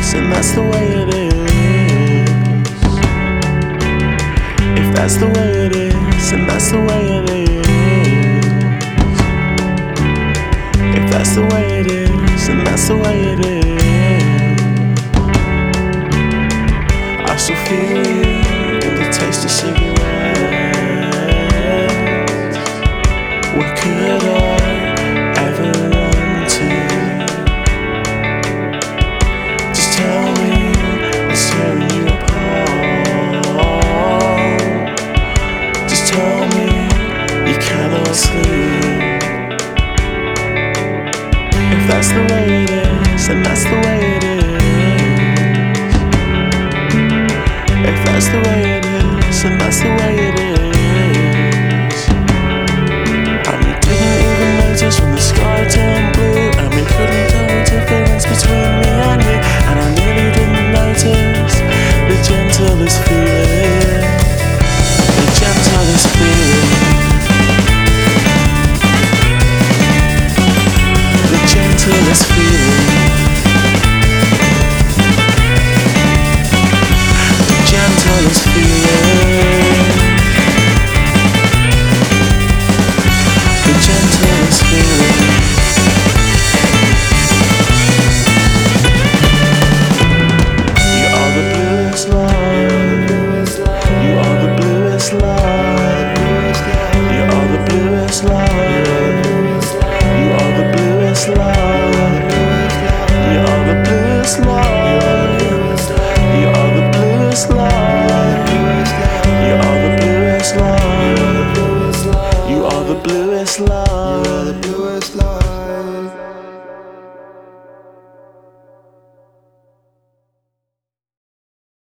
is, and that's the way it is. If that's the way it is, and that's the way it is. If that's the way it is, and that's the way it is. I still feel you in the taste of cigarettes. What could I ever run to? Just tell me what's tearing you apart. Just tell me you cannot sleep. If that's the way it is, then that's the way it is. If that's the way it is, then that's the way it is. And we didn't even notice when the sky turned blue, and we couldn't tell the difference between me and you. And I nearly didn't notice the gentlest feeling, the gentlest feeling, the gentlest feeling, the gentlest feeling, the gentlest feeling. You are the bluest light. You are the bluest light. You are the bluest light.